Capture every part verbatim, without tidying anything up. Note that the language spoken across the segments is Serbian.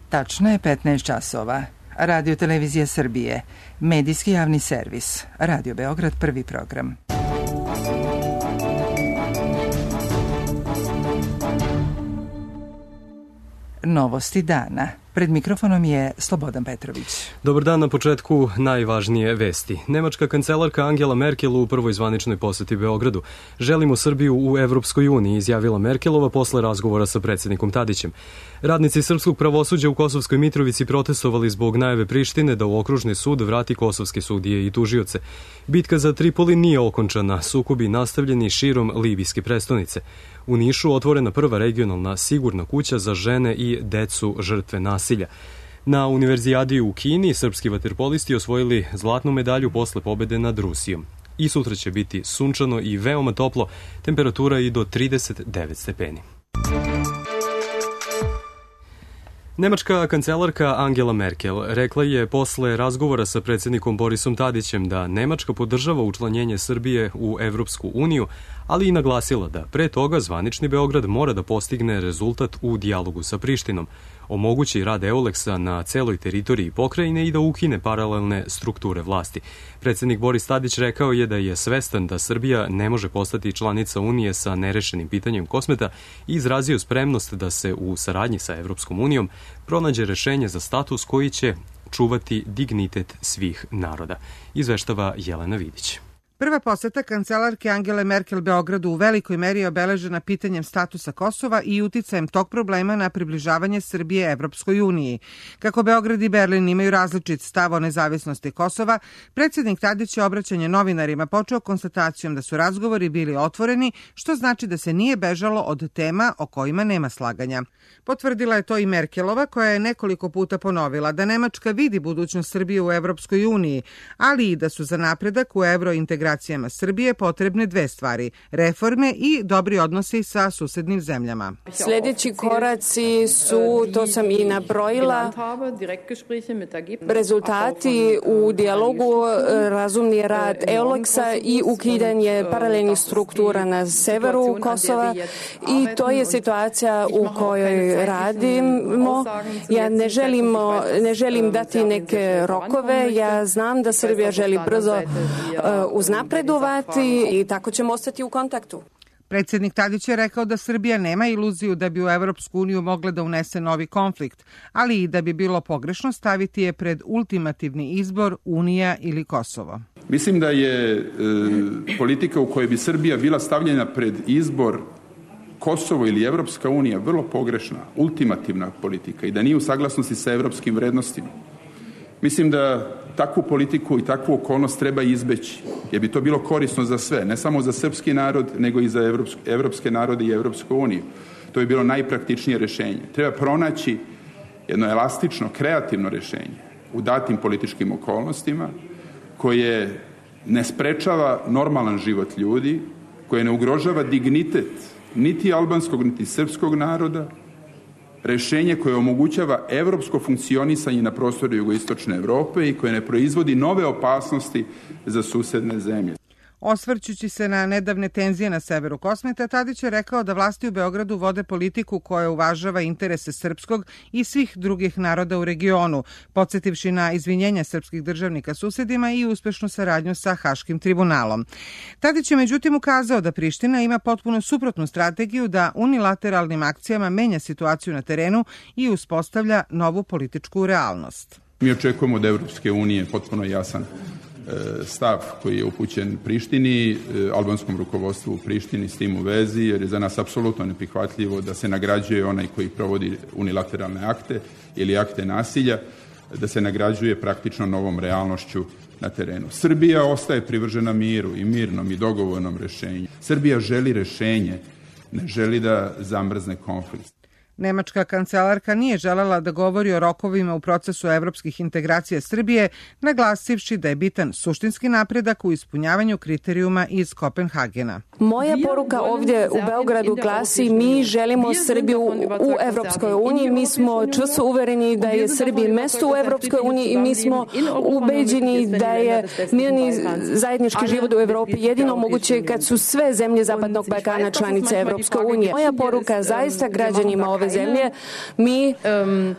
Tačno je petnaest časova. Radio Televizija Srbije, medijski javni servis, Radio Beograd, prvi program. Novosti dana. Pred mikrofonom je Slobodan Petrović. Dobar dan, na početku najvažnije vesti. Nemačka kancelarka Angela Merkel u prvoj zvaničnoj poseti Beogradu. Želimo Srbiju u Evropskoj uniji, izjavila Merkelova posle razgovora sa predsjednikom Tadićem. Radnici srpskog pravosuđa u Kosovskoj Mitrovici protestovali zbog najave Prištine da u okružni sud vrati kosovske sudije i tužioce. Bitka za Tripoli nije okončana, sukobi nastavljeni širom libijske prestonice. U Nišu otvorena prva regionalna sigurna kuća za žene i decu žrtve nasilja. Na univerzijadi u Kini srpski vaterpolisti osvojili zlatnu medalju posle pobede nad Rusijom. I sutra će biti sunčano i veoma toplo, temperatura i do trideset devet stepeni. Nemačka kancelarka Angela Merkel rekla je posle razgovora sa predsjednikom Borisom Tadićem da Nemačka podržava učlanjenje Srbije u Evropsku uniju, ali i naglasila da pre toga zvanični Beograd mora da postigne rezultat u dijalogu sa Prištinom, omogući rad Euleksa na celoj teritoriji pokrajine i da ukine paralelne strukture vlasti. Predsjednik Boris Tadić rekao je da je svestan da Srbija ne može postati članica Unije sa nerešenim pitanjem Kosmeta i izrazio spremnost da se u saradnji sa Evropskom unijom pronađe rešenje za status koji će čuvati dignitet svih naroda. Izveštava Jelena Vidić. Prva poseta kancelarke Angele Merkel Beogradu u velikoj meri je obeležena pitanjem statusa Kosova i uticajem tog problema na približavanje Srbije Evropskoj uniji. Kako Beograd i Berlin imaju različit stav o nezavisnosti Kosova, predsjednik Tadić je obraćanje novinarima počeo konstatacijom da su razgovori bili otvoreni, što znači da se nije bežalo od tema o kojima nema slaganja. Potvrdila je to i Merkelova, koja je nekoliko puta ponovila da Nemačka vidi budućnost Srbije u Evropskoj uniji, ali i da su za napredak u evrointegraciji Srbije potrebne dve stvari, reforme i dobri odnosi sa susednim zemljama. Sljedeći koraci su, to sam i nabrojila, rezultati u dijalogu, razumni rad Euleksa i ukidanje paralelnih struktura na severu Kosova i to je situacija u kojoj radimo. Ja ne, želimo, ne želim dati neke rokove, ja znam da Srbija želi brzo uh, napredovati i tako ćemo ostati u kontaktu. Predsjednik Tadić je rekao da Srbija nema iluziju da bi u Evropsku uniju mogla da unese novi konflikt, ali i da bi bilo pogrešno staviti je pred ultimativni izbor Unija ili Kosovo. Mislim da je e, politika u kojoj bi Srbija bila stavljena pred izbor Kosovo ili Evropska unija vrlo pogrešna, ultimativna politika i da nije u saglasnosti sa evropskim vrednostima. Mislim da takvu politiku i takvu okolnost treba izbeći, jer bi to bilo korisno za sve, ne samo za srpski narod, nego i za evropske, evropske narode i Evropsku uniju. To bi bilo najpraktičnije rešenje. Treba pronaći jedno elastično, kreativno rešenje u datim političkim okolnostima, koje ne sprečava normalan život ljudi, koje ne ugrožava dignitet niti albanskog, niti srpskog naroda, rešenje koje omogućava evropsko funkcionisanje na prostoru jugoistočne Evrope i koje ne proizvodi nove opasnosti za susedne zemlje. Osvrćući se na nedavne tenzije na severu Kosmeta, Tadić je rekao da vlasti u Beogradu vode politiku koja uvažava interese srpskog i svih drugih naroda u regionu, podsjetivši na izvinjenja srpskih državnika susedima i uspešnu saradnju sa Haškim tribunalom. Tadić je međutim ukazao da Priština ima potpuno suprotnu strategiju da unilateralnim akcijama menja situaciju na terenu i uspostavlja novu političku realnost. Mi očekujemo od Evropske unije potpuno jasan stav koji je upućen Prištini, albanskom rukovodstvu u Prištini s tim u vezi, jer je za nas apsolutno neprihvatljivo da se nagrađuje onaj koji provodi unilateralne akte ili akte nasilja, da se nagrađuje praktično novom realnošću na terenu. Srbija ostaje privržena miru i mirnom i dogovornom rešenju. Srbija želi rešenje, ne želi da zamrzne konflikt. Nemačka kancelarka nije želela da govori o rokovima u procesu evropskih integracija Srbije, naglasivši da je bitan suštinski napredak u ispunjavanju kriterijuma iz Kopenhagena. Moja poruka ovdje u Beogradu glasi: mi želimo Srbiju u Evropskoj uniji, mi smo čvrsto uvereni da je Srbiji mesto u Evropskoj uniji i mi smo ubeđeni da je mirni zajednički život u Evropi jedino moguće kad su sve zemlje Zapadnog Balkana članice Evropske unije. Moja poruka zaista građanima ove zemlje: mi um,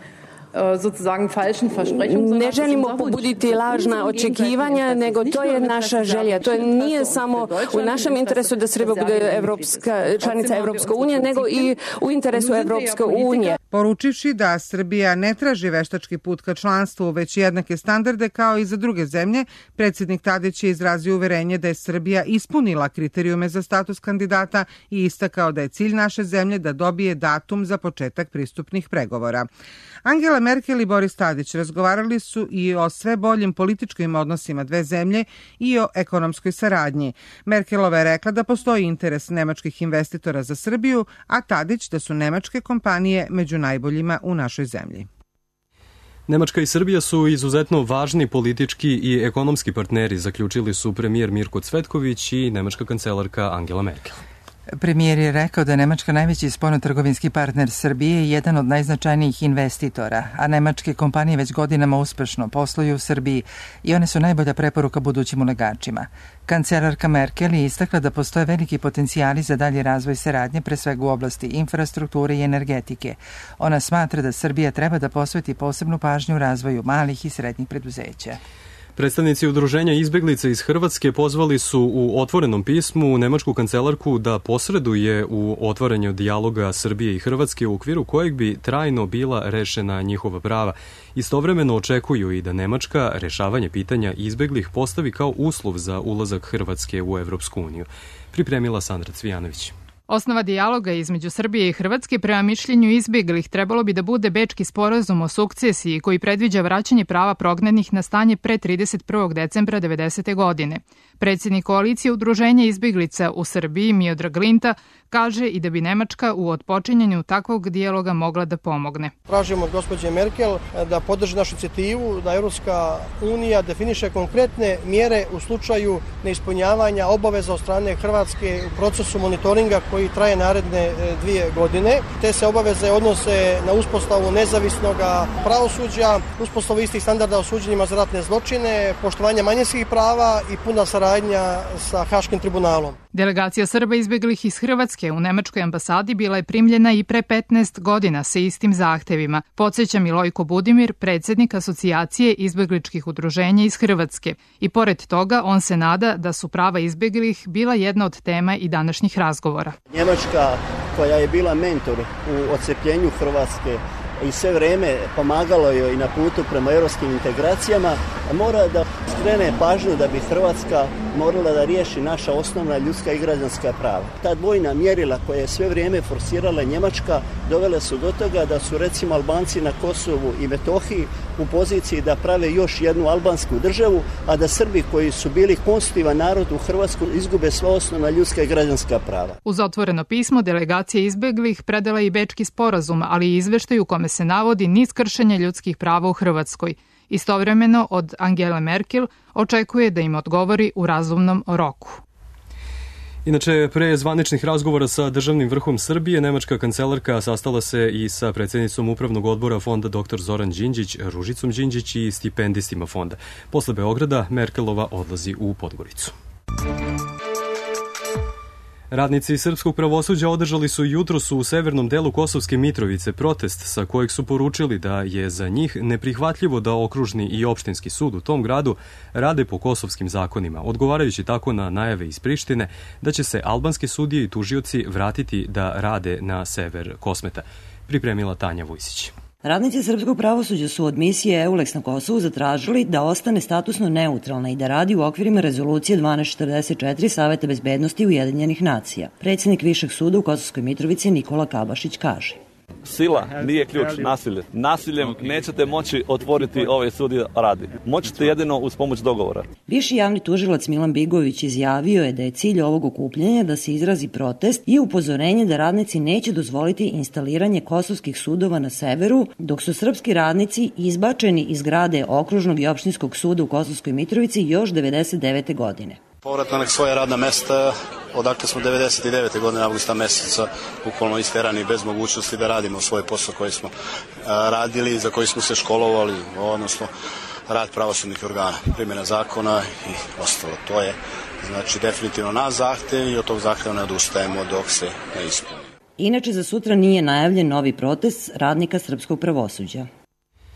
Ne želimo pobuditi lažna očekivanja, nego to je naša želja. To je, nije samo u našem interesu da Srbija bude evropska, članica Evropske unije, nego i u interesu Evropske unije. Poručivši da Srbija ne traži veštački put ka članstvu, već jednake standarde kao i za druge zemlje, predsjednik Tadić je izrazio uverenje da je Srbija ispunila kriterijume za status kandidata i istakao da je cilj naše zemlje da dobije datum za početak pristupnih pregovora. Angela Merkel i Boris Tadić razgovarali su i o sve boljim političkim odnosima dve zemlje i o ekonomskoj saradnji. Merkelova je rekla da postoji interes nemačkih investitora za Srbiju, a Tadić da su nemačke kompanije među najboljima u našoj zemlji. Nemačka i Srbija su izuzetno važni politički i ekonomski partneri, zaključili su premijer Mirko Cvetković i nemačka kancelarka Angela Merkel. Premijer je rekao da je Nemačka najveći spoljnotrgovinski partner Srbije i jedan od najznačajnijih investitora, a nemačke kompanije već godinama uspešno posluju u Srbiji i one su najbolja preporuka budućim ulagačima. Kancelarka Merkel je istakla da postoje veliki potencijali za dalji razvoj saradnje, pre svega u oblasti infrastrukture i energetike. Ona smatra da Srbija treba da posveti posebnu pažnju razvoju malih i srednjih preduzeća. Predstavnici udruženja izbeglica iz Hrvatske pozvali su u otvorenom pismu nemačku kancelarku da posreduje u otvaranju dijaloga Srbije i Hrvatske u okviru kojeg bi trajno bila rešena njihova prava. Istovremeno očekuju i da Nemačka rešavanje pitanja izbeglih postavi kao uslov za ulazak Hrvatske u Evropsku uniju. Pripremila Sandra Cvijanović. Osnova dijaloga između Srbije i Hrvatske prema mišljenju izbeglih trebalo bi da bude Bečki sporazum o sukcesiji koji predviđa vraćanje prava prognanih na stanje pre trideset prvog decembra devedesete. godine. Predsjednik koalicije udruženja izbeglica u Srbiji Miodrag Linta kaže i da bi Nemačka u otpočinjanju takvog dijaloga mogla da pomogne. Tražimo od gospođe Merkel da podrži našu inicijativu da Evropska unija definiše konkretne mjere u slučaju neispunjavanja obaveza od strane Hrvatske u procesu monitoringa koji traje naredne dvije godine. Te se obaveze odnose na uspostavu nezavisnog pravosuđa, uspostavu istih standarda o suđenjima za ratne zločine, poštovanje manjinskih prava i puna saradnja sa Haškim tribunalom. Delegacija Srba izbeglih iz Hrvatske u Nemačkoj ambasadi bila je primljena i pre petnaest godina sa istim zahtevima, podsjeća Milojko Budimir, predsjednik Asocijacije izbegličkih udruženja iz Hrvatske. I pored toga, on se nada da su prava izbeglih bila jedna od tema i današnjih razgovora. Njemačka, koja je bila mentor u odcepljenju Hrvatske i sve vreme pomagalo joj na putu prema europskim integracijama, mora da skrene pažnju da bi Hrvatska morala da riješi naša osnovna ljudska i građanska prava. Ta dvojna mjerila koja je sve vrijeme forsirala Njemačka dovele su do toga da su recimo Albanci na Kosovu i Metohiji u poziciji da prave još jednu albansku državu, a da Srbi koji su bili konstitutivan narod u Hrvatskoj izgube sva osnovna ljudska i građanska prava. Uz otvoreno pismo delegacija izbeglih predala i Bečki sporazum, ali i izveštaj u kome se navodi niz kršenja ljudskih prava u Hrvatskoj. Istovremeno od Angele Merkel očekuje da im odgovori u razumnom roku. Inače, pre zvaničnih razgovora sa državnim vrhom Srbije, nemačka kancelarka sastala se i sa predsjednicom upravnog odbora fonda dr Zoran Đinđić, Ružicom Đinđić i stipendistima fonda. Posle Beograda, Merkelova odlazi u Podgoricu. Radnici srpskog pravosuđa održali su jutros u severnom delu Kosovske Mitrovice protest sa kojeg su poručili da je za njih neprihvatljivo da okružni i opštinski sud u tom gradu rade po kosovskim zakonima, odgovarajući tako na najave iz Prištine da će se albanski sudije i tužioci vratiti da rade na sever Kosmeta. Pripremila Tanja Vujsić. Radnici srpskog pravosuđa su od misije EULEX na Kosovu zatražili da ostane statusno neutralna i da radi u okvirima rezolucije dvanaest četrdeset četiri Saveta bezbednosti Ujedinjenih nacija. Predsjednik Višeg suda u Kosovskoj Mitrovici Nikola Kabašić kaže: Sila nije ključ, nasilje. Nasiljem nećete moći otvoriti ovaj sud i radi. Moćete jedino uz pomoć dogovora. Viši javni tužilac Milan Bigović izjavio je da je cilj ovog okupljanja da se izrazi protest i upozorenje da radnici neće dozvoliti instaliranje kosovskih sudova na severu, dok su srpski radnici izbačeni iz zgrade okružnog i opštinskog suda u Kosovskoj Mitrovici još devedeset devete. godine. Povrat na svoje radna mesta, odakle smo devedeset devete. godine avgusta meseca bukvalno isterani bez mogućnosti da radimo svoj posao koji smo radili, za koji smo se školovali, odnosno rad pravosudnih organa, primjena zakona i ostalo. To je znači definitivno naš zahtev i od tog zahteva ne odustajemo dok se ne ispuni. Inače, za sutra nije najavljen novi protest radnika srpskog pravosuđa.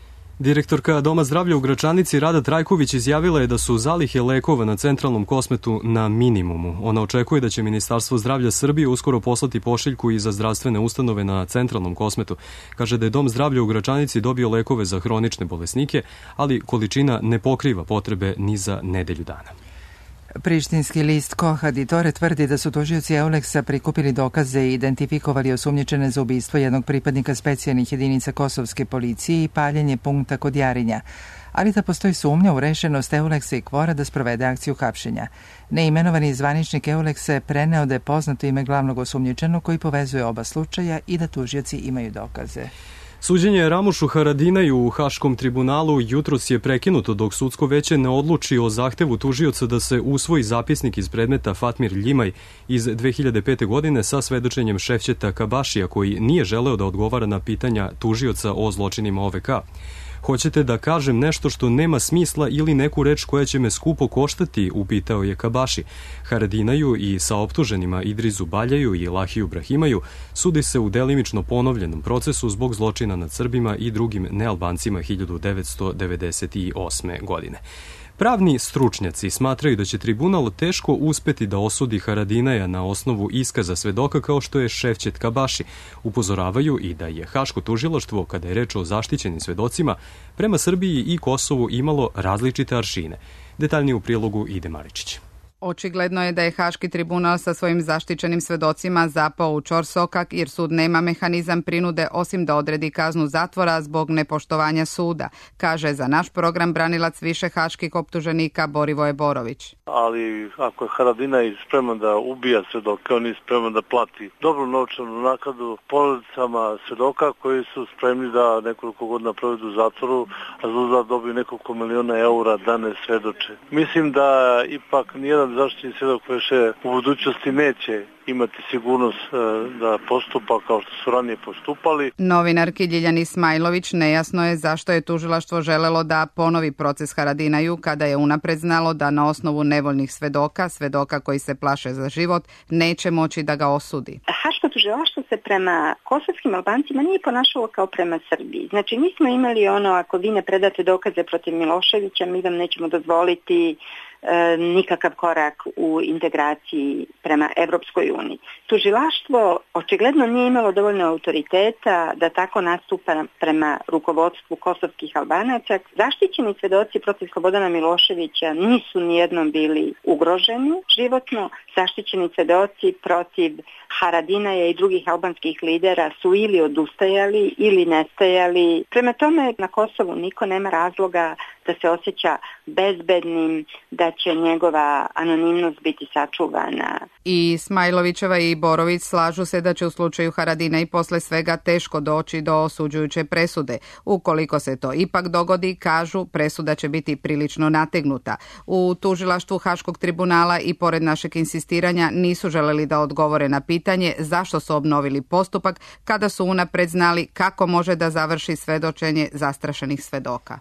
Direktorka Doma zdravlja u Gračanici Rada Trajković izjavila je da su zalihe lekova na centralnom Kosmetu na minimumu. Ona očekuje da će Ministarstvo zdravlja Srbije uskoro poslati pošiljku i za zdravstvene ustanove na centralnom Kosmetu. Kaže da je Dom zdravlja u Gračanici dobio lekove za hronične bolesnike, ali količina ne pokriva potrebe ni za nedelju dana. Prištinski list Kohaditore tvrdi da su tužioci Euleksa prikupili dokaze i identifikovali osumnjičene za ubistvo jednog pripadnika specijalnih jedinica kosovske policije i paljenje punkta kod Jarinja, ali da postoji sumnja u rešenost Euleksa i Kvora da sprovede akciju hapšenja. Neimenovani zvaničnik Euleksa je preneo da je poznato ime glavnog osumnjičenog koji povezuje oba slučaja i da tužioci imaju dokaze. Suđenje Ramušu Haradinaju u Haškom tribunalu jutros je prekinuto dok sudsko veće ne odluči o zahtevu tužioca da se usvoji zapisnik iz predmeta Fatmir Ljimaj iz dve hiljade pete. godine sa svedočenjem Šefčeta Kabašija koji nije želeo da odgovara na pitanja tužioca o zločinima O V K. Hoćete da kažem nešto što nema smisla ili neku reč koja će me skupo koštati, upitao je Kabaši. Haradinaju i saoptuženima Idrizu Baljaju i Lahiju Brahimaju sudi se u delimično ponovljenom procesu zbog zločina nad Srbima i drugim nealbancima hiljadu devetsto devedeset osme. godine. Pravni stručnjaci smatraju da će tribunal teško uspeti da osudi Haradinaja na osnovu iskaza svedoka kao što je Šefčet Kabaši. Upozoravaju i da je Haško tužilaštvo, kada je reč o zaštićenim svedocima, prema Srbiji i Kosovu imalo različite aršine. Detaljnije u prilogu Ide Maričić. Očigledno je da je Haški tribunal sa svojim zaštićenim svedocima zapao u ćorsokak jer sud nema mehanizam prinude osim da odredi kaznu zatvora zbog nepoštovanja suda, kaže za naš program branilac više haških optuženika Borivoje Borović. Ali ako je Haradinaj spreman da ubija svedoke, on je spreman da plati dobru novčanu naknadu porodicama svedoka koji su spremni da nekoliko godina provedu u zatvoru, a za uzvrat dobiju nekoliko miliona eura da ne svedoče. Mislim da ipak nijedan zaštićeni svjedok više u budućnosti neće imati sigurnost da postupa kao što su ranije postupali. Novinarki Ljiljani Ismajlović nejasno je zašto je tužilaštvo želelo da ponovi proces Haradinaju kada je unapred znalo da na osnovu nevoljnih svedoka, svedoka koji se plaše za život, neće moći da ga osudi. Haško tužilaštvo se prema kosovskim Albancima nije ponašalo kao prema Srbiji. Znači nismo imali ono, ako vi ne predate dokaze protiv Miloševića, mi vam nećemo dozvoliti e, nikakav korak u integraciji prema Evropskoj uniji. Tužilaštvo očigledno nije imalo dovoljno autoriteta da tako nastupa prema rukovodstvu kosovskih Albanaca. Zaštićeni svedoci protiv Slobodana Miloševića nisu nijednom bili ugroženi životno. Zaštićeni svedoci protiv Haradinaja i drugih albanskih lidera su ili odustajali ili nestajali. Prema tome na Kosovu niko nema razloga da se osjeća bezbednim, da će njegova anonimnost biti sačuvana. I Smajlovićeva i Borović slažu se da će u slučaju Haradina i posle svega teško doći do osuđujuće presude. Ukoliko se to ipak dogodi, kažu, presuda će biti prilično nategnuta. U tužilaštvu Haškog tribunala i pored našeg insistiranja nisu želeli da odgovore na pitanje zašto su obnovili postupak kada su unapred znali kako može da završi svedočenje zastrašenih svedoka.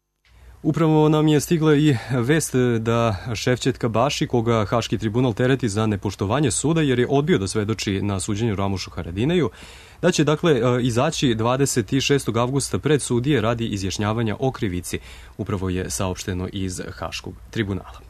Upravo nam je stigla i vest da Šefčet Kabaši, koga Haški tribunal tereti za nepoštovanje suda jer je odbio da svedoči na suđenju Ramušu Haradinaju, da će dakle izaći dvadeset šestog avgusta pred sudije radi izjašnjavanja o krivici. Upravo je saopšteno iz Haškog tribunala.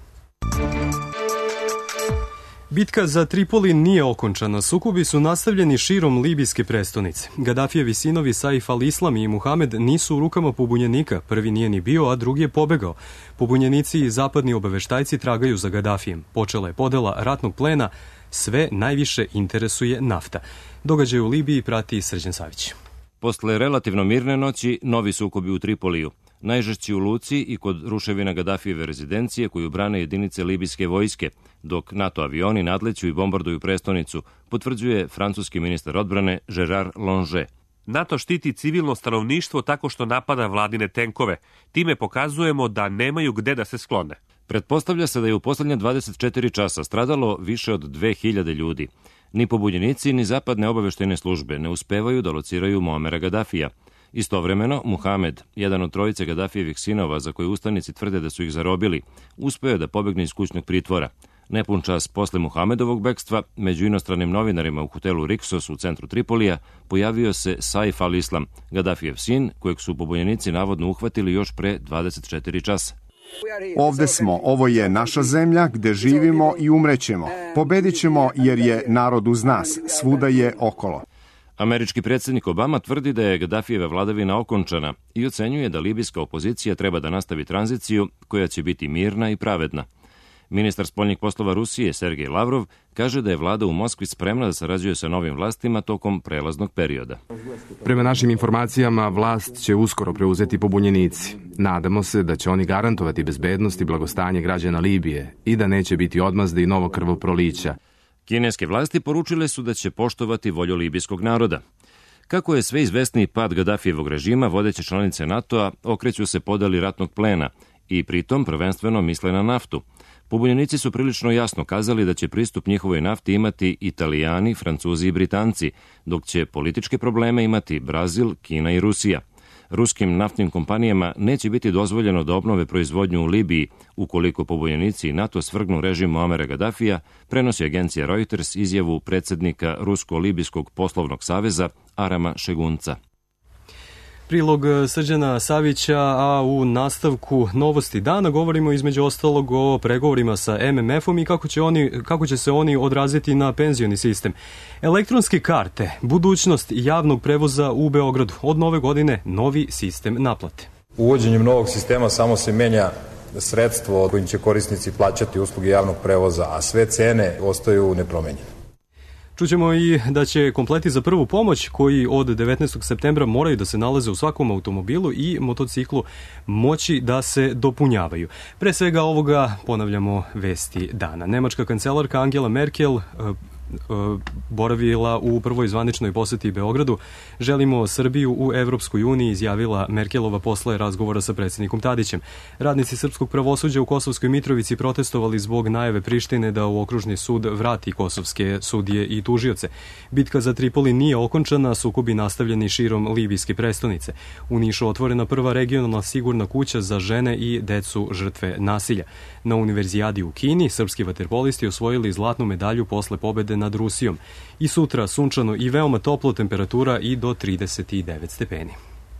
Bitka za Tripoli nije okončana. Sukobi su nastavljeni širom libijske prestonice. Gadafijevi sinovi Saif al-Islam i Muhamed nisu u rukama pobunjenika. Prvi nije ni bio, a drugi je pobegao. Pobunjenici i zapadni obaveštajci tragaju za Gadafijem. Počela je podela ratnog plena. Sve najviše interesuje nafta. Događaj u Libiji prati Srđan Savić. Posle relativno mirne noći, novi sukobi u Tripoliju. Najžešći u Luci i kod ruševina Gadafijeve rezidencije koju brane jedinice libijske vojske, dok NATO avioni nadleću i bombarduju prestonicu, potvrđuje francuski ministar odbrane Gerard Longe. NATO štiti civilno stanovništvo tako što napada vladine tenkove. Time pokazujemo da nemaju gde da se sklone. Pretpostavlja se da je u poslednje dvadeset četiri časa stradalo više od dve hiljade ljudi. Ni pobunjenici, ni zapadne obaveštajne službe ne uspevaju da lociraju Muamera Gadafija. Istovremeno, Muhamed, jedan od trojice Gadafijevih sinova za koje ustanici tvrde da su ih zarobili, uspeo je da pobegne iz kućnog pritvora. Nepun čas posle Muhamedovog bekstva, među inostranim novinarima u hotelu Riksos u centru Tripolija pojavio se Saif al-Islam, Gadafijev sin, kojeg su pobunjenici navodno uhvatili još pre dvadeset četiri časa. Ovde smo, ovo je naša zemlja gde živimo i umrećemo. Pobedit ćemo jer je narod uz nas, svuda je okolo. Američki predsjednik Obama tvrdi da je Gadafijeva vladavina okončana i ocenjuje da libijska opozicija treba da nastavi tranziciju koja će biti mirna i pravedna. Ministar spoljnih poslova Rusije Sergej Lavrov kaže da je vlada u Moskvi spremna da sarađuje sa novim vlastima tokom prelaznog perioda. Prema našim informacijama, vlast će uskoro preuzeti pobunjenici. Nadamo se da će oni garantovati bezbednost i blagostanje građana Libije i da neće biti odmazde i novog krvoprolića. Kineske vlasti poručile su da će poštovati volju libijskog naroda. Kako je sve izvesniji pad Gadafijevog režima, vodeće članice NATO-a okreću se podeli ratnog plena i pritom prvenstveno misle na naftu. Pobunjenici su prilično jasno kazali da će pristup njihovoj nafti imati Italijani, Francuzi i Britanci, dok će političke probleme imati Brazil, Kina i Rusija. Ruskim naftnim kompanijama neće biti dozvoljeno da obnove proizvodnju u Libiji ukoliko pobunjenici i NATO svrgnu režim Muamera Gadafija, prenosi agencija Reuters izjavu predsjednika Rusko-Libijskog poslovnog saveza Arama Šegunca. Prilog Srđana Savića, a u nastavku novosti dana govorimo između ostalog o pregovorima sa M M F-om i kako će, oni, kako će se oni odraziti na penzioni sistem. Elektronske karte, budućnost javnog prevoza u Beogradu. Od nove godine novi sistem naplate. Uvođenjem novog sistema samo se menja sredstvo kojim će korisnici plaćati usluge javnog prevoza, a sve cene ostaju nepromenjene. Čućemo i da će kompleti za prvu pomoć, koji od devetnaestog septembra moraju da se nalaze u svakom automobilu i motociklu, moći da se dopunjavaju. Pre svega ovoga ponavljamo vesti dana. Nemačka kancelarka Angela Merkel boravila u prvoj zvaničnoj poseti Beogradu. Želimo Srbiju u Evropskoj uniji, izjavila Merkelova posle razgovora sa predsjednikom Tadićem. Radnici srpskog pravosuđa u Kosovskoj Mitrovici protestovali zbog najave Prištine da u okružni sud vrati kosovske sudije i tužioce. Bitka za Tripoli nije okončana, sukobi nastavljeni širom libijske prestonice. U Nišu otvorena prva regionalna sigurna kuća za žene i decu žrtve nasilja. Na univerzijadi u Kini srpski vaterpolisti osvojili zlatnu medalju posle pobede nad Rusijom. I sutra sunčano i veoma toplo, temperatura i do trideset devet stepeni.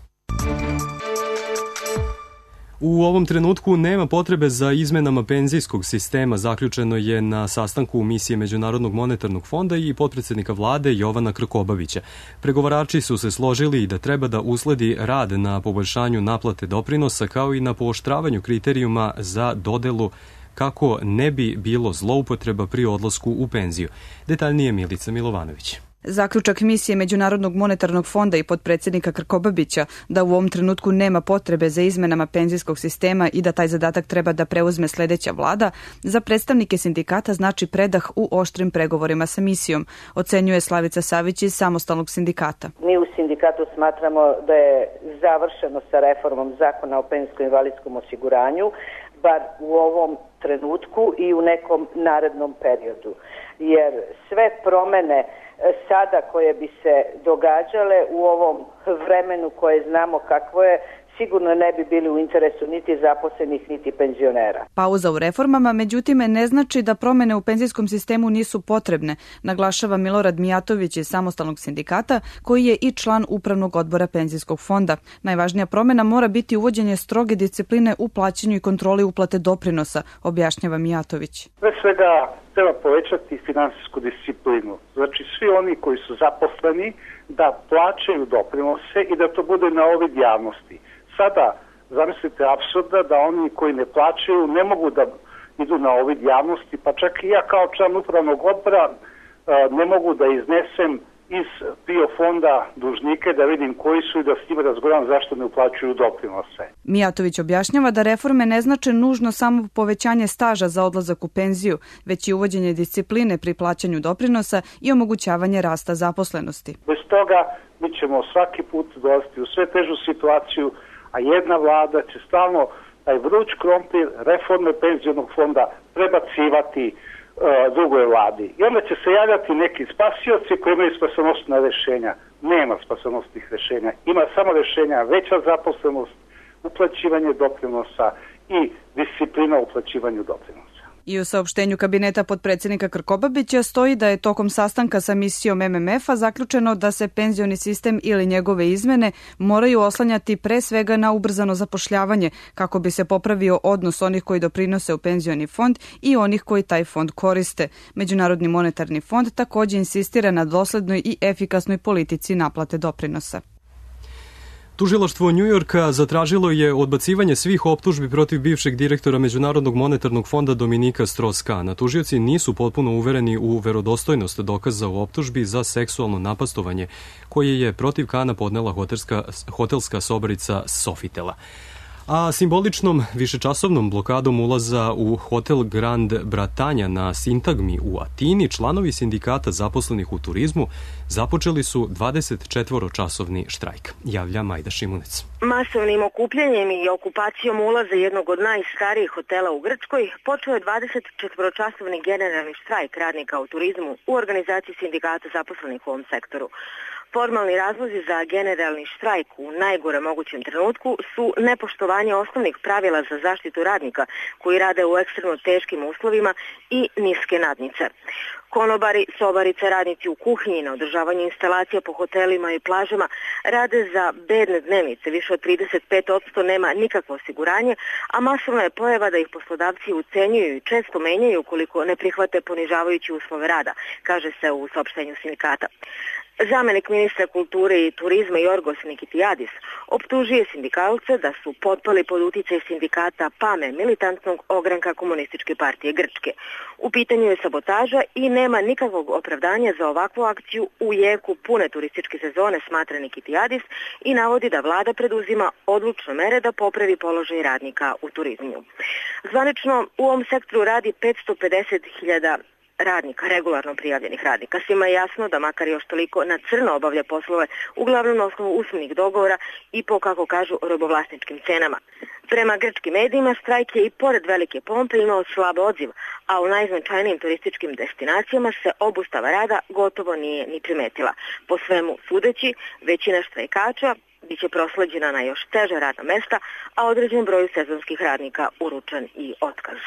U ovom trenutku nema potrebe za izmenama penzijskog sistema, zaključeno je na sastanku misije Međunarodnog monetarnog fonda i potpredsednika vlade Jovana Krkobabića. Pregovarači su se složili da treba da usledi rad na poboljšanju naplate doprinosa kao i na pooštravanju kriterijuma za dodelu kako ne bi bilo zloupotreba pri odlasku u penziju. Detaljnije Milica Milovanović. Zaključak misije Međunarodnog monetarnog fonda i potpredsjednika Krkobabića da u ovom trenutku nema potrebe za izmenama penzijskog sistema i da taj zadatak treba da preuzme sledeća vlada, za predstavnike sindikata znači predah u oštrim pregovorima sa misijom, ocenjuje Slavica Savić iz Samostalnog sindikata. Mi u sindikatu smatramo da je završeno sa reformom zakona o penzijskom i invalidskom osiguranju, bar u ovom trenutku i u nekom narednom periodu. Jer sve promene sada koje bi se događale u ovom vremenu koje znamo kakvo je, sigurno ne bi bili u interesu niti zaposlenih, niti penzionera. Pauza u reformama, međutim, ne znači da promene u penzijskom sistemu nisu potrebne, naglašava Milorad Mijatović iz Samostalnog sindikata, koji je i član Upravnog odbora Penzijskog fonda. Najvažnija promena mora biti uvođenje stroge discipline u plaćanju i kontroli uplate doprinosa, objašnjava Mijatović. Pre svega treba povećati finansijsku disciplinu. Znači, svi oni koji su zaposleni da plaćaju doprinose i da to bude na ovid javnosti. Sada, zamislite apsurda da oni koji ne plaćaju ne mogu da idu na ovid javnosti, pa čak i ja kao član upravnog odbora ne mogu da iznesem iz P I O fonda dužnike da vidim koji su i da s njima razgovaram zašto ne uplaćuju doprinose. Mijatović objašnjava da reforme ne znače nužno samo povećanje staža za odlazak u penziju, već i uvođenje discipline pri plaćanju doprinosa i omogućavanje rasta zaposlenosti. Bez toga mi ćemo svaki put dolaziti u sve težu situaciju, a jedna vlada će stalno taj vruć krompir reforme penzionog fonda prebacivati uh, drugoj vladi. I onda će se javljati neki spasioci koji imaju spasonosna rešenja. Nema spasonosnih rešenja. Ima samo rešenja veća zaposlenost, uplaćivanje doprinosa i disciplina u uplaćivanju doprinosa. I u saopštenju kabineta potpredsednika Krkobabića stoji da je tokom sastanka sa misijom M M F-a zaključeno da se penzioni sistem ili njegove izmene moraju oslanjati pre svega na ubrzano zapošljavanje kako bi se popravio odnos onih koji doprinose u penzioni fond i onih koji taj fond koriste. Međunarodni monetarni fond takođe insistira na doslednoj i efikasnoj politici naplate doprinosa. Tužilaštvo Njujorka zatražilo je odbacivanje svih optužbi protiv bivšeg direktora Međunarodnog monetarnog fonda Dominika Strauss-Kahna. Tužioci nisu potpuno uvereni u verodostojnost dokaza u optužbi za seksualno napastovanje koje je protiv Kahna podnela hotelska, hotelska sobarica Sofitela. A simboličnom višečasovnom blokadom ulaza u hotel Grand Bratanja na Sintagmi u Atini članovi sindikata zaposlenih u turizmu započeli su dvadesetčetvoročasovni štrajk, javlja Majda Šimunec. Masovnim okupljanjem i okupacijom ulaza jednog od najstarijih hotela u Grčkoj počeo je dvadesetčetvoročasovni generalni štrajk radnika u turizmu u organizaciji sindikata zaposlenih u ovom sektoru. Formalni razlozi za generalni štrajk u najgore mogućem trenutku su nepoštovanje osnovnih pravila za zaštitu radnika koji rade u ekstremno teškim uslovima i niske nadnice. Konobari, sobarice, radnici u kuhinji, na održavanju instalacija po hotelima i plažama rade za bedne dnevnice, više od trideset pet posto nema nikakvo osiguranje, a masovna je pojava da ih poslodavci ucenjuju i često menjaju ukoliko ne prihvate ponižavajuće uslove rada, kaže se u saopštenju sindikata. Zamenik ministra kulture i turizma Jorgos Nikitijadis optužuje sindikalce da su potpali pod uticaj sindikata PAME, militantnog ogranka Komunističke partije Grčke. U pitanju je sabotaža i nema nikakvog opravdanja za ovakvu akciju u jeku pune turističke sezone, smatra Nikitijadis, i navodi da vlada preduzima odlučne mere da popravi položaj radnika u turizmu. Zvanično u ovom sektoru radi petsto pedeset hiljada radnika, regularno prijavljenih radnika. Svima je jasno da makar još toliko na crno obavlja poslove, uglavnom na osnovu usmenih dogovora i po, kako kažu, robovlasničkim cenama. Prema grčkim medijima, štrajk je i pored velike pompe imao slab odziv, a u najznačajnijim turističkim destinacijama se obustava rada gotovo nije ni primetila. Po svemu sudeći, većina štrajkača biće prosleđena na još teža radna mesta, a određen broju sezonskih radnika uručen i otkaz.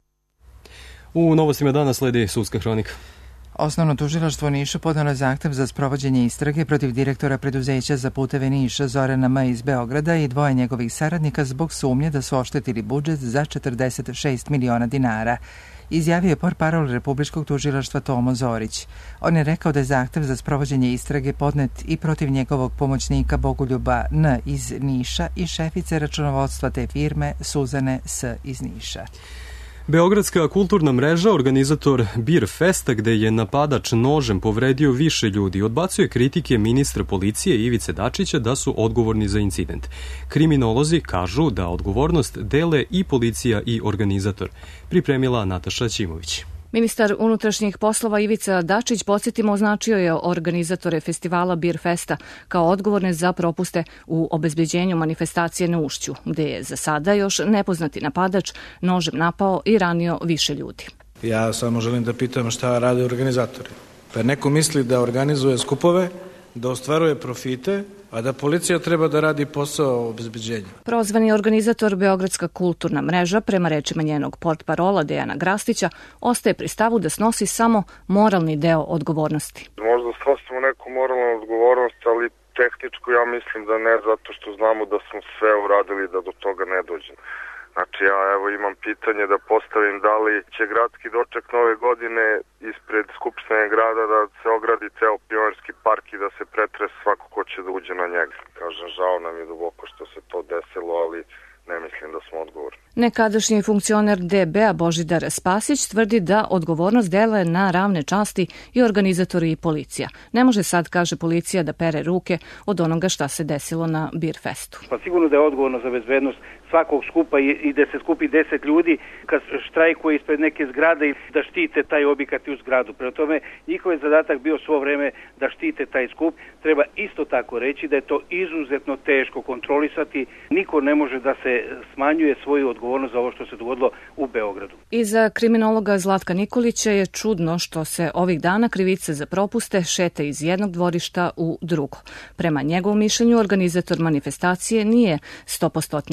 U novostima dana sledi sudska hronika. Osnovno tužilaštvo Niša podnelo zahtev za sprovođenje istrage protiv direktora preduzeća za puteve Niša Zorana M. iz Beograda i dvoje njegovih saradnika zbog sumnje da su oštetili budžet za četrdeset šest miliona dinara. Izjavio je portparol Republičkog tužilaštva Tomo Zorić. On je rekao da je zahtev za sprovođenje istrage podnet i protiv njegovog pomoćnika Bogoljuba N. iz Niša i šefice računovodstva te firme Suzane S. iz Niša. Beogradska kulturna mreža, organizator Bir Festa, gde je napadač nožem povredio više ljudi, odbacuje kritike ministra policije Ivice Dačića da su odgovorni za incident. Kriminolozi kažu da odgovornost dele i policija i organizator. Pripremila Nataša Ćimović. Ministar unutrašnjih poslova Ivica Dačić, podsjetimo, označio je organizatore festivala Bir Festa kao odgovorne za propuste u obezbeđenju manifestacije na Ušću, gde je za sada još nepoznati napadač nožem napao i ranio više ljudi. Ja samo želim da pitam šta rade organizatori. Pa neko misli da organizuje skupove, da ostvaruje profite, a da policija treba da radi posao obezbeđenja. Prozvani organizator Beogradska kulturna mreža, prema rečima njenog portparola Dejana Grastića, ostaje pri stavu da snosi samo moralni deo odgovornosti. Možda snosimo neku moralnu odgovornost, ali tehničku ja mislim da ne, zato što znamo da smo sve uradili da do toga ne dođe. Znači ja evo imam pitanje da postavim da li će gradski doček nove godine ispred Skupštine grada da se ogradi ceo Pionirski park i da se pretre svako ko će da uđe na njega. Kažem, žao nam je duboko što se to desilo, ali ne mislim da smo odgovorni. Nekadašnji funkcioner D B A Božidar Spasić tvrdi da odgovornost dele na ravne časti i organizatori i policija. Ne može sad, kaže policija, da pere ruke od onoga šta se desilo na Bir Festu. Pa sigurno da je odgovorno za bezbednost svakog skupa i da se skupi deset ljudi kad štrajkuje ispred neke zgrade i da štite taj objekat i u zgradu. Prema tome, njihov je zadatak bio svo vreme da štite taj skup. Treba isto tako reći da je to izuzetno teško kontrolisati. Niko ne može da se smanjuje svoju odgovornost za ovo što se dogodilo u Beogradu. I za kriminologa Zlatka Nikolića je čudno što se ovih dana krivice za propuste šeta iz jednog dvorišta u drugo. Prema njegovom mišljenju, organizator manifestacije nije stopostotni krivac.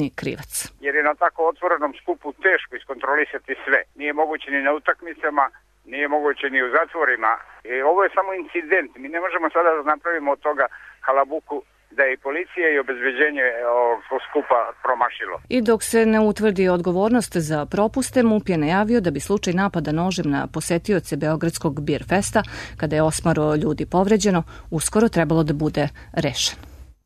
Bukovac. Jer je na tako otvorenom skupu teško iskontrolisati sve. Nije moguće ni na utakmicama, nije moguće ni u zatvorima. I ovo je samo incident. Mi ne možemo sada da napravimo od toga halabuku da je i policija i obezbeđenje ovog skupa promašilo. I dok se ne utvrdi odgovornost za propuste, MUP je najavio da bi slučaj napada nožem na posetioce Beogradskog Bir Festa, kada je osmoro ljudi povređeno, uskoro trebalo da bude rešen.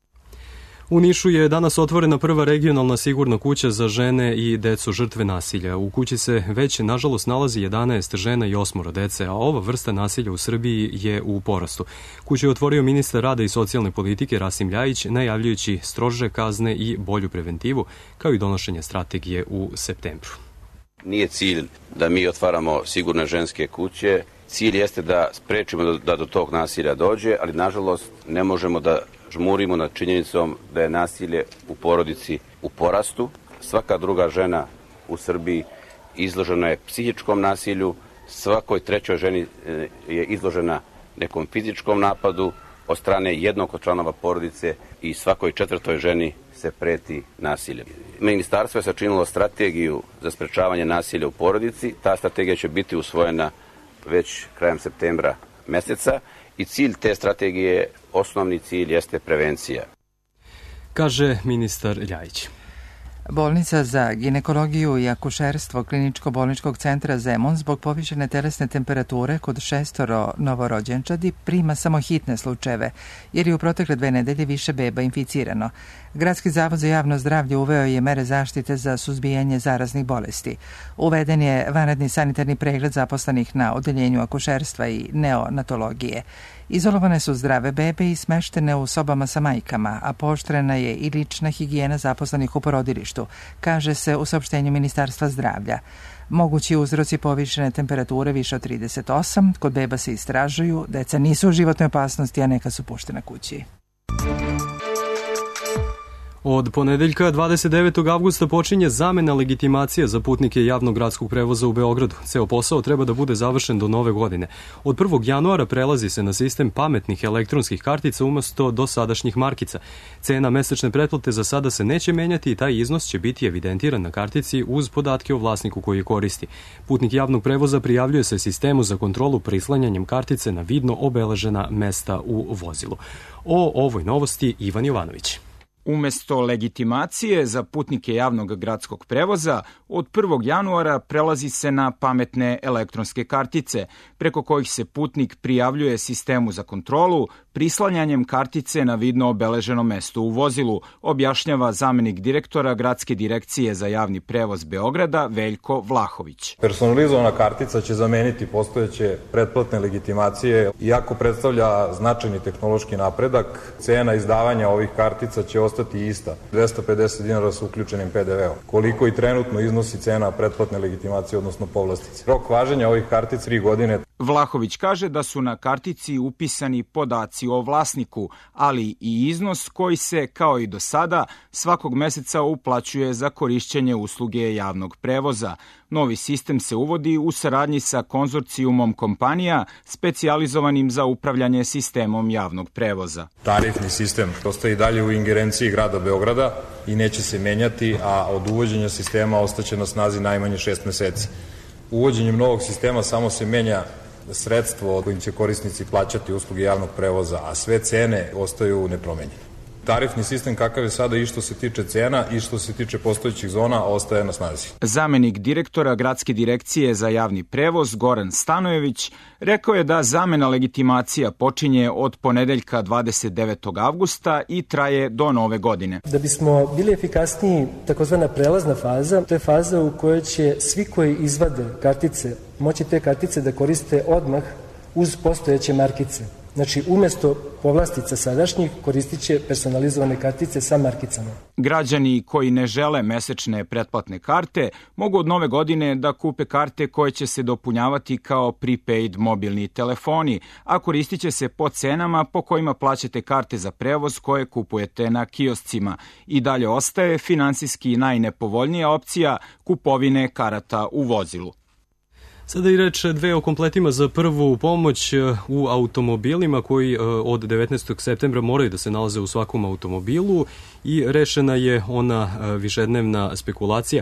U Nišu je danas otvorena prva regionalna sigurna kuća za žene i decu žrtve nasilja. U kući se već, nažalost, nalazi jedanaest žena i osmoro dece, a ova vrsta nasilja u Srbiji je u porastu. Kuću je otvorio ministar rada i socijalne politike Rasim Ljajić, najavljujući strože kazne i bolju preventivu, kao i donošenje strategije u septembru. Nije cilj da mi otvaramo sigurne ženske kuće. Cilj jeste da sprečimo da do tog nasilja dođe, ali nažalost ne možemo da žmurimo nad činjenicom da je nasilje u porodici u porastu. Svaka druga žena u Srbiji izložena je psihičkom nasilju, svakoj trećoj ženi je izložena nekom fizičkom napadu od strane jednog od članova porodice i svakoj četvrtoj ženi se preti nasiljem. Ministarstvo je sačinilo strategiju za sprečavanje nasilja u porodici. Ta strategija će biti usvojena već krajem septembra meseca i cilj te strategije, osnovni cilj, jeste prevencija. Kaže ministar Ljajić. Bolnica za ginekologiju i akušerstvo Kliničko-bolničkog centra Zemun zbog povišene telesne temperature kod šestoro novorođenčadi prima samo hitne slučajeve, jer je u protekle dve nedelje više beba inficirano. Gradski zavod za javno zdravlje uveo je mere zaštite za suzbijanje zaraznih bolesti. Uveden je vanredni sanitarni pregled zaposlenih na odeljenju akušerstva i neonatologije. Izolovane su zdrave bebe i smeštene u sobama sa majkama, a pooštrena je i lična higijena zaposlenih u porodilištu, kaže se u saopštenju Ministarstva zdravlja. Mogući uzroci povišene temperature više od trideset osam, kod beba se istražuju, deca nisu u životnoj opasnosti, a neka su puštena kući. Od ponedeljka dvadeset devetog avgusta počinje zamena legitimacije za putnike javnog gradskog prevoza u Beogradu. Ceo posao treba da bude završen do nove godine. Od prvog januara prelazi se na sistem pametnih elektronskih kartica umesto dosadašnjih markica. Cena mesečne pretplate za sada se neće menjati i taj iznos će biti evidentiran na kartici uz podatke o vlasniku koji je koristi. Putnik javnog prevoza prijavljuje se sistemu za kontrolu prislanjanjem kartice na vidno obeležena mesta u vozilu. O ovoj novosti Ivan Jovanović. Umesto legitimacije za putnike javnog gradskog prevoza, od prvog januara prelazi se na pametne elektronske kartice, preko kojih se putnik prijavljuje sistemu za kontrolu prislanjanjem kartice na vidno obeleženo mesto u vozilu, objašnjava zamenik direktora Gradske direkcije za javni prevoz Beograda Veljko Vlahović. Personalizovana kartica će zameniti postojeće pretplatne legitimacije, iako predstavlja značajni tehnološki napredak. Cena izdavanja ovih kartica će ostati ista, dvesta pedeset dinara sa uključenim pe de veom. Koliko i trenutno iznosi cena pretplatne legitimacije, odnosno povlastice. Rok važenja ovih kartica tri godine. Vlahović kaže da su na kartici upisani podaci o vlasniku, ali i iznos koji se, kao i do sada, svakog meseca uplaćuje za korišćenje usluge javnog prevoza. Novi sistem se uvodi u saradnji sa konzorcijumom kompanija specijalizovanim za upravljanje sistemom javnog prevoza. Tarifni sistem ostaje i dalje u ingerenciji grada Beograda i neće se menjati, a od uvođenja sistema ostaće na snazi najmanje šest meseci. Uvođenjem novog sistema samo se menja sredstvo kojim će korisnici plaćati usluge javnog prevoza, a sve cene ostaju nepromenjene. Tarifni sistem kakav je sada i što se tiče cena i što se tiče postojećih zona ostaje na snazi. Zamenik direktora Gradske direkcije za javni prevoz Goran Stanojević rekao je da zamena legitimacija počinje od ponedeljka dvadeset devetog avgusta i traje do nove godine. Da bismo bili efikasniji, takozvana prelazna faza, to je faza u kojoj će svi koji izvade kartice moći te kartice da koriste odmah uz postojeće markice. Znači, umesto povlastica sadašnjih koristit će personalizovane kartice sa markicama. Građani koji ne žele mesečne pretplatne karte mogu od nove godine da kupe karte koje će se dopunjavati kao prepaid mobilni telefoni, a koristit će se po cenama po kojima plaćate karte za prevoz koje kupujete na kioscima. I dalje ostaje finansijski najnepovoljnija opcija kupovine karata u vozilu. Sada i reč dve o kompletima za prvu pomoć u automobilima koji od devetnaestog septembra moraju da se nalaze u svakom automobilu i rešena je ona višednevna spekulacija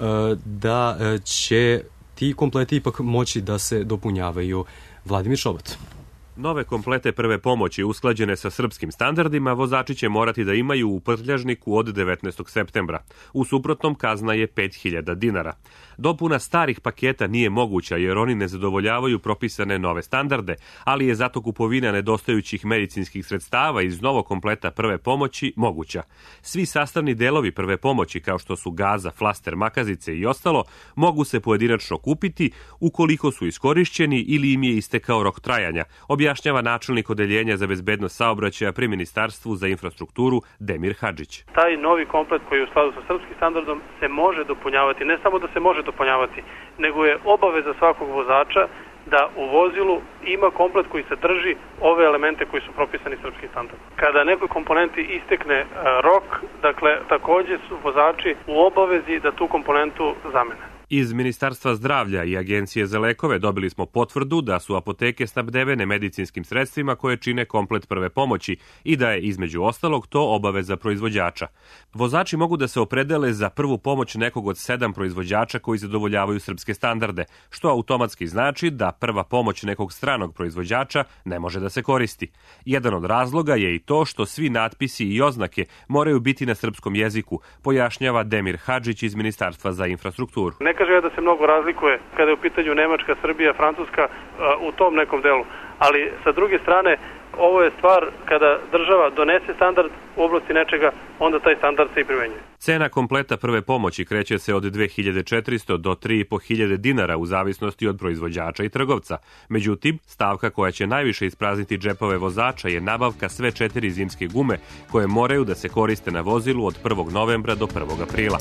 da će ti kompleti ipak moći da se dopunjavaju. Vladimir Šobat. Nove komplete prve pomoći usklađene sa srpskim standardima vozači će morati da imaju u prtljažniku od devetnaestog septembra. U suprotnom kazna je pet hiljada dinara. Dopuna starih paketa nije moguća jer oni ne zadovoljavaju propisane nove standarde, ali je zato kupovina nedostajućih medicinskih sredstava iz novog kompleta prve pomoći moguća. Svi sastavni delovi prve pomoći kao što su gaza, flaster, makazice i ostalo mogu se pojedinačno kupiti ukoliko su iskorišćeni ili im je istekao rok trajanja, objašnjava načelnik odeljenja za bezbednost saobraćaja pri Ministarstvu za infrastrukturu Demir Hadžić. Taj novi komplet koji je u skladu sa srpskim standardom se može dopunjavati, ne samo da se može dopunjavati, nego je obaveza svakog vozača da u vozilu ima komplet koji sadrži ove elemente koji su propisani srpskim standardom. Kada nekoj komponenti istekne rok, dakle, takođe su vozači u obavezi da tu komponentu zamene. Iz Ministarstva zdravlja i Agencije za lekove dobili smo potvrdu da su apoteke snabdevene medicinskim sredstvima koje čine komplet prve pomoći i da je između ostalog to obaveza proizvođača. Vozači mogu da se opredele za prvu pomoć nekog od sedam proizvođača koji zadovoljavaju srpske standarde, što automatski znači da prva pomoć nekog stranog proizvođača ne može da se koristi. Jedan od razloga je i to što svi natpisi i oznake moraju biti na srpskom jeziku, pojašnjava Demir Hadžić iz Ministarstva za infrastrukturu. Ne kaže ja da se mnogo razlikuje kada je u pitanju Nemačka, Srbija, Francuska u tom nekom delu, ali sa druge strane ovo je stvar kada država donese standard u oblasti nečega, onda taj standard se i primenjuje. Cena kompleta prve pomoći kreće se od dve hiljade četiristo do tri i po hiljade dinara u zavisnosti od proizvođača i trgovca. Međutim, stavka koja će najviše isprazniti džepove vozača je nabavka sve četiri zimske gume koje moraju da se koriste na vozilu od prvog novembra do prvog aprila.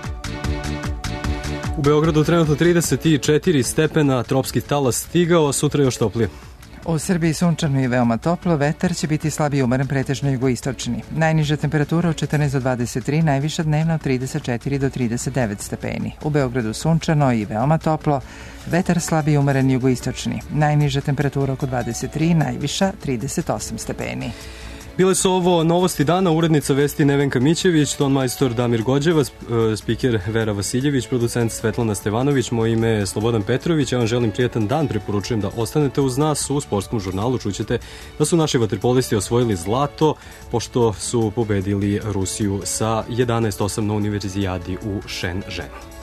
U Beogradu trenutno trideset četiri stepena, tropski talas stigao, sutra još toplije. U Srbiji sunčano i veoma toplo, vetar će biti slabiji umeren, pretežno jugoistočni. Najniža temperatura od četrnaest do dvadeset tri, najviša dnevna od trideset četiri do trideset devet stepeni. U Beogradu sunčano i veoma toplo, vetar slabiji umeren jugoistočni. Najniža temperatura oko dvadeset tri, najviša trideset osam stepeni. Bile su ovo novosti dana, urednica vesti Nevenka Mićević, ton majstor Damir Gođeva, spiker Vera Vasiljević, producent Svetlana Stevanović, moje ime je Slobodan Petrović, ja vam želim prijatan dan, preporučujem da ostanete uz nas u sportskom žurnalu, čućete da su naši vaterpolisti osvojili zlato, pošto su pobedili Rusiju sa jedanaest osam na univerzijadi u Šenzhenu.